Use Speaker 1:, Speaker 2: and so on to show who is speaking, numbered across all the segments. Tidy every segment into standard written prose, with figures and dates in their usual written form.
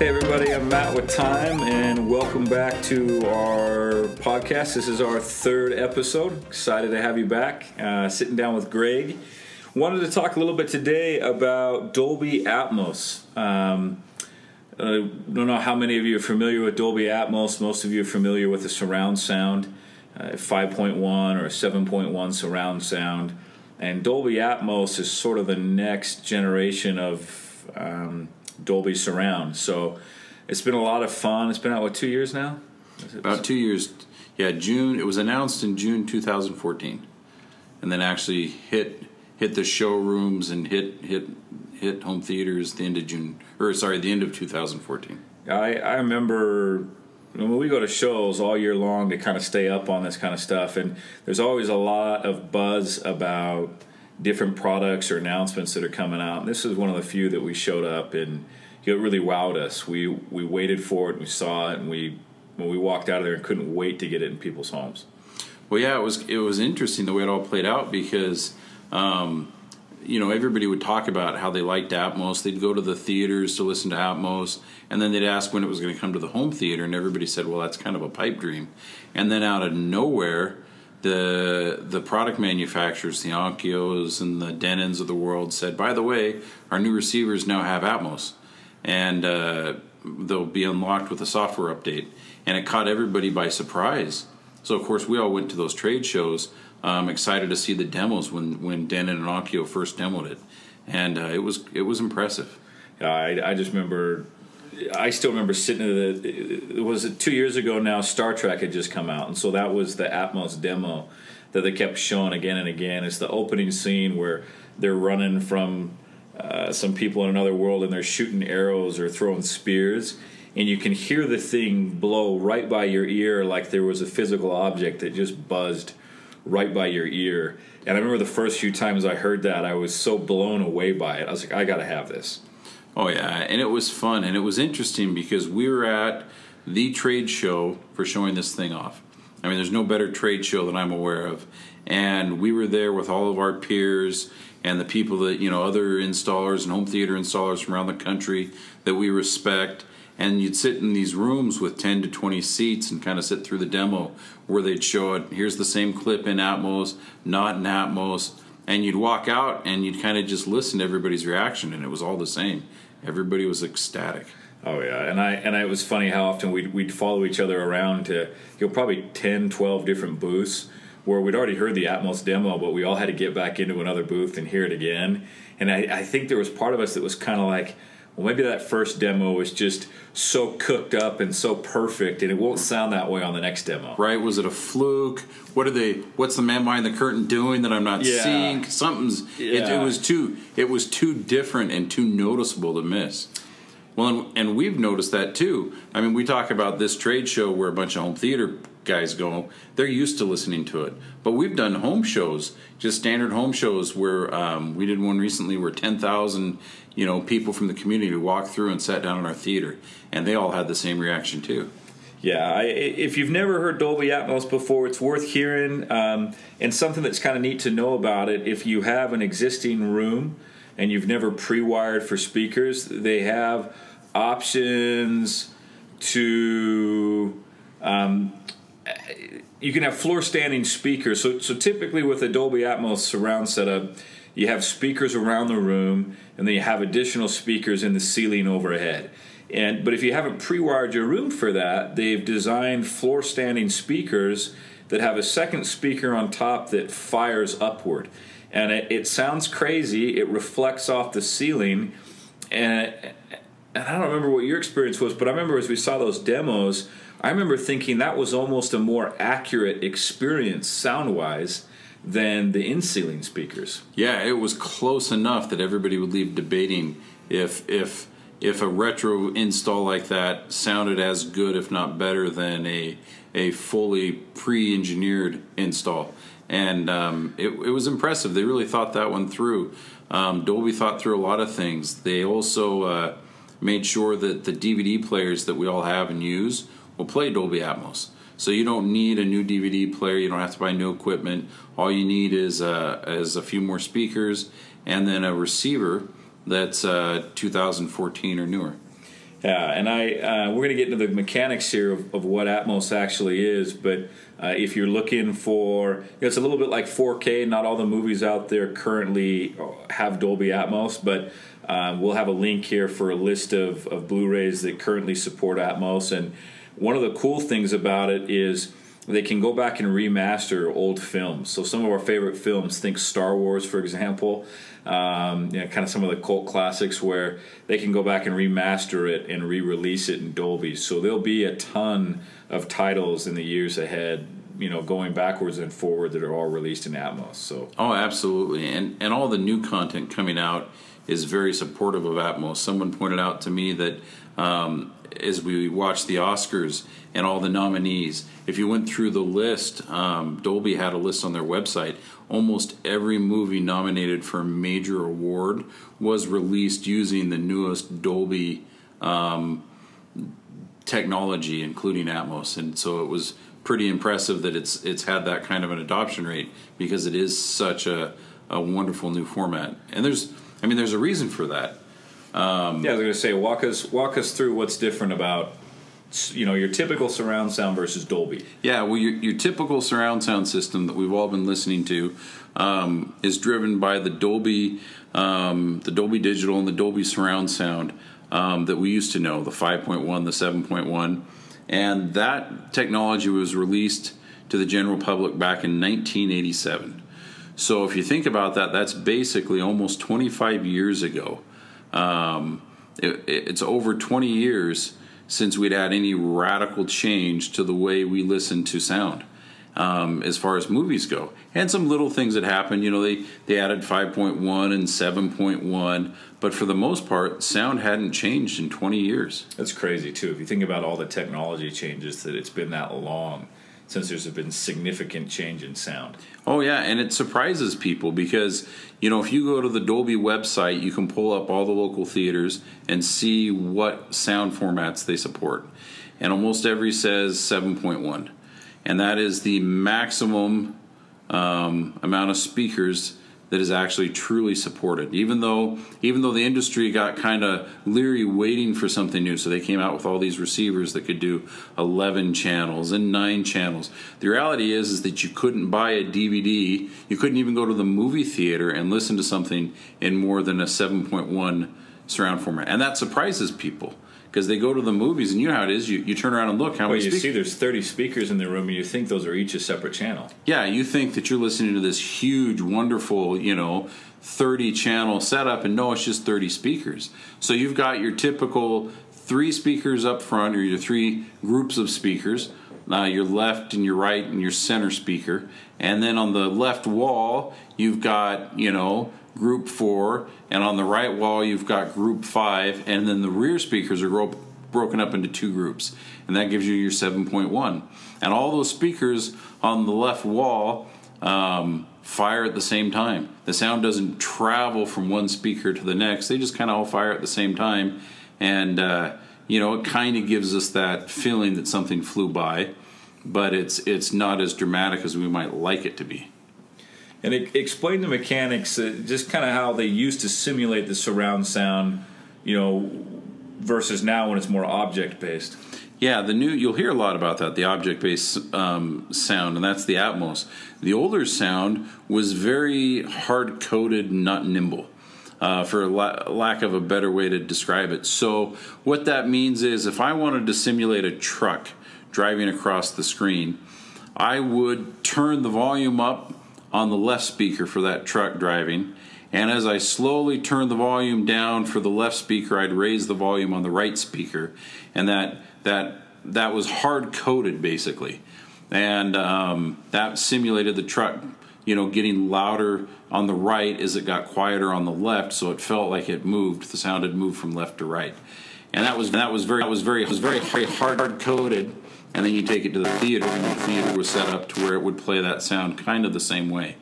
Speaker 1: Hey everybody, I'm Matt with Time, and welcome back to our podcast. This is our third episode. Excited to have you back. Sitting down with Greg. Wanted to talk a little bit today about Dolby Atmos. I don't know how many of you are familiar with Dolby Atmos. Most of you are familiar with the surround sound, 5.1 or 7.1 surround sound. And Dolby Atmos is sort of the next generation of Dolby Surround. So it's been a lot of fun. It's been out, 2 years now?
Speaker 2: About 2 years. Yeah, June. It was announced in June 2014. And then actually hit the showrooms and hit home theaters the end of the end of 2014.
Speaker 1: I remember when we go to shows all year long to kind of stay up on this kind of stuff, and there's always a lot of buzz about different products or announcements that are coming out. And this is one of the few that we showed up, and it really wowed us. We waited for it, and we saw it, and when we walked out of there and couldn't wait to get it in people's homes.
Speaker 2: Well, yeah, it was interesting the way it all played out because everybody would talk about how they liked Atmos. They'd go to the theaters to listen to Atmos, and then they'd ask when it was going to come to the home theater, and everybody said, well, that's kind of a pipe dream. And then out of nowhere, the product manufacturers, the Onkyos and the Denons of the world said, by the way, our new receivers now have Atmos, and they'll be unlocked with a software update. And it caught everybody by surprise. So, of course, we all went to those trade shows, excited to see the demos when Denon and Onkyo first demoed it. And it was impressive.
Speaker 1: I just remember... I still remember sitting at it was 2 years ago now, Star Trek had just come out, and so that was the Atmos demo that they kept showing again and again. It's the opening scene where they're running from some people in another world, and they're shooting arrows or throwing spears, and you can hear the thing blow right by your ear like there was a physical object that just buzzed right by your ear. And I remember the first few times I heard that, I was so blown away by it. I was like, I got to have this.
Speaker 2: Oh, yeah, and it was fun, and it was interesting because we were at the trade show for showing this thing off. I mean, there's no better trade show that I'm aware of, and we were there with all of our peers and the people that, other installers and home theater installers from around the country that we respect, and you'd sit in these rooms with 10 to 20 seats and kind of sit through the demo where they'd show it, here's the same clip in Atmos, not in Atmos, and you'd walk out and you'd kind of just listen to everybody's reaction, and it was all the same. Everybody was ecstatic.
Speaker 1: Oh, yeah. And it was funny how often we'd follow each other around to probably 10, 12 different booths where we'd already heard the Atmos demo, but we all had to get back into another booth and hear it again. And I think there was part of us that was kind of like, well, maybe that first demo was just so cooked up and so perfect, and it won't sound that way on the next demo.
Speaker 2: Right? Was it a fluke? What's the man behind the curtain doing that I'm not seeing? It was too different and too noticeable to miss. Well, and we've noticed that too. I mean, we talk about this trade show where a bunch of home theater guys go. They're used to listening to it. But we've done home shows, just standard home shows where we did one recently where 10,000 people from the community walked through and sat down in our theater, and they all had the same reaction too.
Speaker 1: Yeah, if you've never heard Dolby Atmos before, it's worth hearing, and something that's kind of neat to know about it, if you have an existing room and you've never pre-wired for speakers, they have options to... you can have floor-standing speakers. So typically with a Dolby Atmos surround setup, you have speakers around the room, and then you have additional speakers in the ceiling overhead. But if you haven't pre-wired your room for that, they've designed floor-standing speakers that have a second speaker on top that fires upward. And it sounds crazy. It reflects off the ceiling. And I don't remember what your experience was, but I remember as we saw those demos, I remember thinking that was almost a more accurate experience sound-wise than the in-ceiling speakers.
Speaker 2: Yeah, it was close enough that everybody would leave debating if a retro install like that sounded as good, if not better, than a fully pre-engineered install. And it was impressive. They really thought that one through. Dolby thought through a lot of things. They also made sure that the DVD players that we all have and use will play Dolby Atmos. So you don't need a new DVD player. You don't have to buy new equipment. All you need is a few more speakers and then a receiver that's 2014 or newer.
Speaker 1: Yeah, and we're going to get into the mechanics here of what Atmos actually is, but if you're looking for, it's a little bit like 4K. Not all the movies out there currently have Dolby Atmos, but we'll have a link here for a list of Blu-rays that currently support Atmos. And one of the cool things about it is they can go back and remaster old films. So some of our favorite films, think Star Wars, for example, kind of some of the cult classics where they can go back and remaster it and re-release it in Dolby. So there'll be a ton of titles in the years ahead, going backwards and forward that are all released in Atmos. So
Speaker 2: absolutely. And all the new content coming out is very supportive of Atmos. Someone pointed out to me that as we watched the Oscars and all the nominees, if you went through the list, Dolby had a list on their website. Almost every movie nominated for a major award was released using the newest Dolby technology, including Atmos. And so it was pretty impressive that it's had that kind of an adoption rate, because it is such a wonderful new format. And there's a reason for that.
Speaker 1: I was going to say, walk us through what's different about your typical surround sound versus Dolby.
Speaker 2: Yeah, well, your typical surround sound system that we've all been listening to is driven by the Dolby Digital and the Dolby surround sound that we used to know, the 5.1, the 7.1, and that technology was released to the general public back in 1987. So if you think about that, that's basically almost 25 years ago. It's over 20 years since we'd had any radical change to the way we listen to sound, as far as movies go. And some little things that happened, they added 5.1 and 7.1, but for the most part, sound hadn't changed in 20 years.
Speaker 1: That's crazy, too. If you think about all the technology changes, that it's been that long since there's been significant change in sound.
Speaker 2: Oh, yeah, and it surprises people because, if you go to the Dolby website, you can pull up all the local theaters and see what sound formats they support. And almost every says 7.1. And that is the maximum amount of speakers that is actually truly supported. Even though the industry got kind of leery waiting for something new, so they came out with all these receivers that could do 11 channels and 9 channels. The reality is that you couldn't buy a DVD, you couldn't even go to the movie theater and listen to something in more than a 7.1 surround format. And that surprises people, because they go to the movies, and you know how it is. You turn around and look how many speakers.
Speaker 1: You see there's 30 speakers in the room, and you think those are each a separate channel.
Speaker 2: Yeah, you think that you're listening to this huge, wonderful, 30-channel setup, and no, it's just 30 speakers. So you've got your typical 3 speakers up front, or your 3 groups of speakers, your left and your right and your center speaker. And then on the left wall, you've got, group 4, and on the right wall you've got group 5, and then the rear speakers are broken up into 2 groups, and that gives you your 7.1. And all those speakers on the left wall fire at the same time. The sound doesn't travel from one speaker to the next. They just kind of all fire at the same time, and it kind of gives us that feeling that something flew by, but it's not as dramatic as we might like it to be.
Speaker 1: And explain the mechanics, just kind of how they used to simulate the surround sound, versus now when it's more object-based.
Speaker 2: Yeah, you'll hear a lot about that, the object-based sound, and that's the Atmos. The older sound was very hard-coded, not nimble, for lack of a better way to describe it. So what that means is, if I wanted to simulate a truck driving across the screen, I would turn the volume up on the left speaker for that truck driving, and as I slowly turn the volume down for the left speaker, I'd raise the volume on the right speaker, and that was hard coded basically, and that simulated the truck, getting louder on the right as it got quieter on the left, so it felt like it moved. The sound had moved from left to right, and that was very hard coded. And then you take it to the theater, and the theater was set up to where it would play that sound kind of the same way.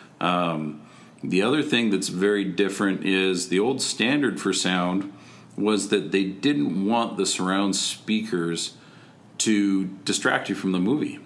Speaker 2: The other thing that's very different is the old standard for sound was that they didn't want the surround speakers to distract you from the movie.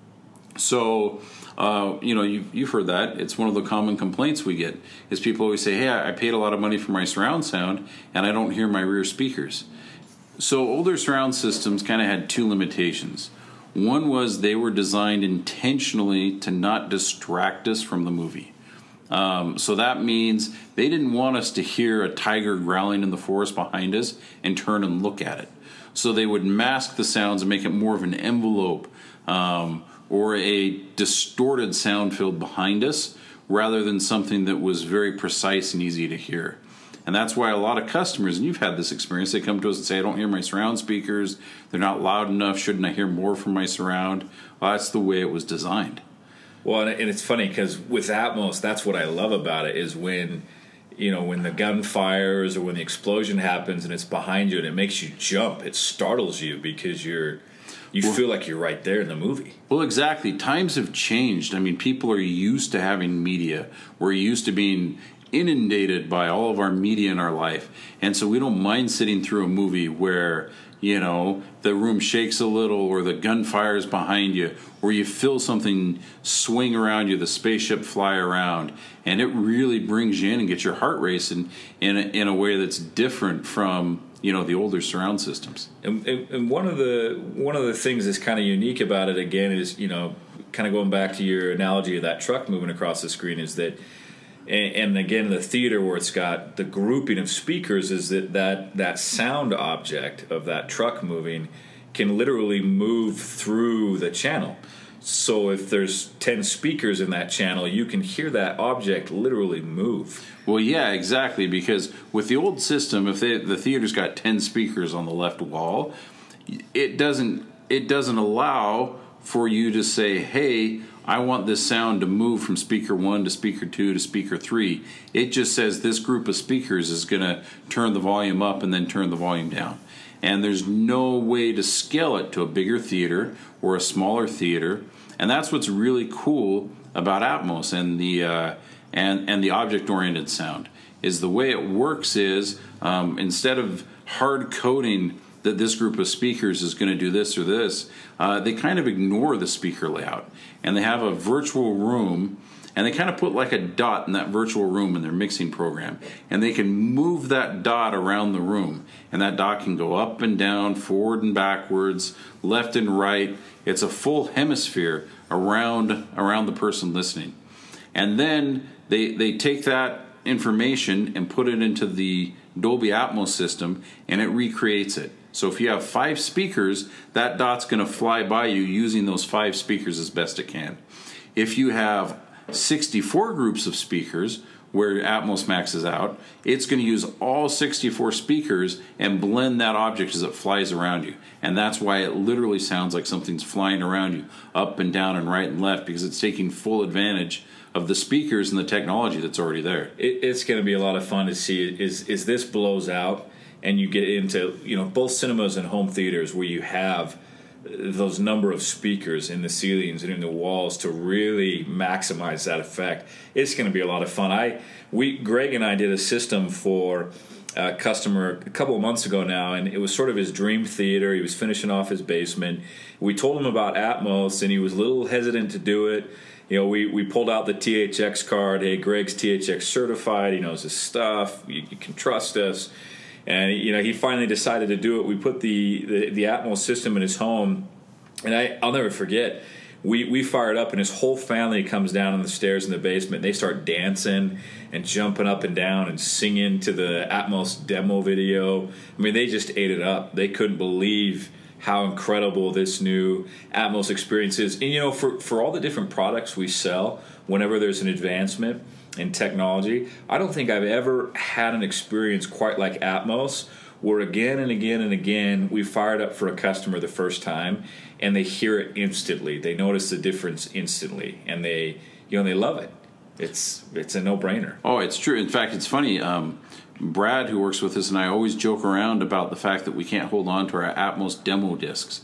Speaker 2: So, you've heard that. It's one of the common complaints we get, is people always say, hey, I paid a lot of money for my surround sound, and I don't hear my rear speakers. So older surround systems kind of had two limitations. One was they were designed intentionally to not distract us from the movie. So that means they didn't want us to hear a tiger growling in the forest behind us and turn and look at it. So they would mask the sounds and make it more of an envelope or a distorted sound field behind us rather than something that was very precise and easy to hear. And that's why a lot of customers, and you've had this experience, they come to us and say, I don't hear my surround speakers, they're not loud enough, shouldn't I hear more from my surround? Well, that's the way it was designed.
Speaker 1: Well, and it's funny because with Atmos, that's what I love about it is when the gun fires or when the explosion happens and it's behind you and it makes you jump, it startles you because you feel like you're right there in the movie.
Speaker 2: Well, exactly. Times have changed. I mean, people are used to having media. We're used to being inundated by all of our media in our life. And so we don't mind sitting through a movie where, the room shakes a little or the gun fires behind you or you feel something swing around you, the spaceship fly around. And it really brings you in and gets your heart racing in a way that's different from, the older surround systems.
Speaker 1: And one of the things that's kind of unique about it, again, is, kind of going back to your analogy of that truck moving across the screen is that, and again, in the theater where it's got the grouping of speakers is that sound object of that truck moving can literally move through the channel. So if there's 10 speakers in that channel, you can hear that object literally move.
Speaker 2: Well, yeah, exactly, because with the old system, if the theater's got 10 speakers on the left wall, it doesn't allow for you to say, hey, I want this sound to move from speaker 1 to speaker 2 to speaker 3. It just says this group of speakers is going to turn the volume up and then turn the volume down. And there's no way to scale it to a bigger theater or a smaller theater. And that's what's really cool about Atmos and the object-oriented sound is the way it works is instead of hard coding that this group of speakers is going to do this or this, they kind of ignore the speaker layout. And they have a virtual room, and they kind of put like a dot in that virtual room in their mixing program. And they can move that dot around the room. And that dot can go up and down, forward and backwards, left and right. It's a full hemisphere around the person listening. And then they take that information and put it into the Dolby Atmos system, and it recreates it. So if you have 5 speakers, that dot's going to fly by you using those 5 speakers as best it can. If you have 64 groups of speakers, where Atmos maxes out, it's going to use all 64 speakers and blend that object as it flies around you. And that's why it literally sounds like something's flying around you, up and down and right and left, because it's taking full advantage of the speakers and the technology that's already there.
Speaker 1: It's going to be a lot of fun to see is this blows out and you get into both cinemas and home theaters where you have those number of speakers in the ceilings and in the walls to really maximize that effect. It's going to be a lot of fun. Greg and I did a system for a customer a couple of months ago now, and it was sort of his dream theater. He was finishing off his basement. We told him about Atmos, and he was a little hesitant to do it. We pulled out the THX card. Hey, Greg's THX certified. He knows his stuff. You can trust us. And he finally decided to do it. We put the Atmos system in his home, and I'll never forget. We fired up, and his whole family comes down on the stairs in the basement. They start dancing and jumping up and down and singing to the Atmos demo video. I mean, they just ate it up. They couldn't believe how incredible this new Atmos experience is. And for all the different products we sell, whenever there's an advancement in technology, I don't think I've ever had an experience quite like Atmos, where again and again and again we fired up for a customer the first time and they hear it instantly. They notice the difference instantly, and they love it. It's a no-brainer.
Speaker 2: Oh, it's true. In fact, it's funny. Brad, who works with us, and I always joke around about the fact that we can't hold on to our Atmos demo discs.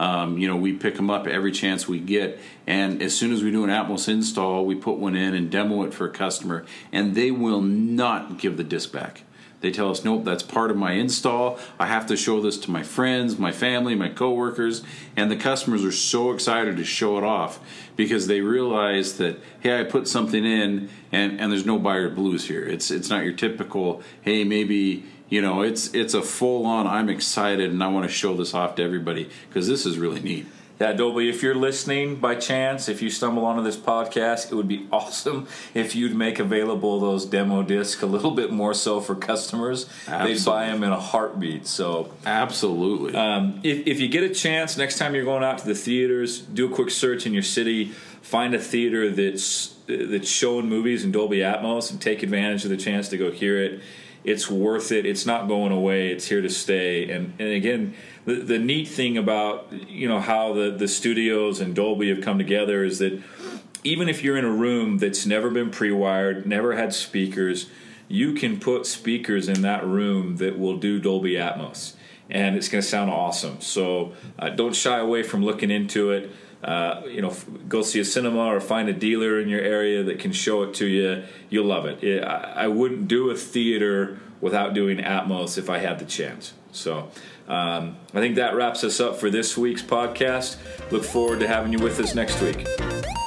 Speaker 2: We pick them up every chance we get, and as soon as we do an Atmos install, we put one in and demo it for a customer, and they will not give the disc back. They tell us, nope, that's part of my install. I have to show this to my friends, my family, my coworkers, and the customers are so excited to show it off because they realize that, hey, I put something in, and there's no buyer blues here. It's not your typical, hey, maybe it's a full on. I'm excited and I want to show this off to everybody because this is really neat.
Speaker 1: Yeah, Dolby, if you're listening by chance, if you stumble onto this podcast, it would be awesome if you'd make available those demo discs a little bit more so for customers.
Speaker 2: Absolutely.
Speaker 1: They'd buy them in a heartbeat. So
Speaker 2: absolutely.
Speaker 1: If you get a chance, next time you're going out to the theaters, do a quick search in your city, find a theater that's showing movies in Dolby Atmos, and take advantage of the chance to go hear it. It's worth it. It's not going away. It's here to stay. And again, the neat thing about how the studios and Dolby have come together is that even if you're in a room that's never been pre-wired, never had speakers, you can put speakers in that room that will do Dolby Atmos, and it's going to sound awesome. So don't shy away from looking into it. Go see a cinema or find a dealer in your area that can show it to you. You'll love it. I wouldn't do a theater without doing Atmos if I had the chance. So I think that wraps us up for this week's podcast. Look forward to having you with us next week.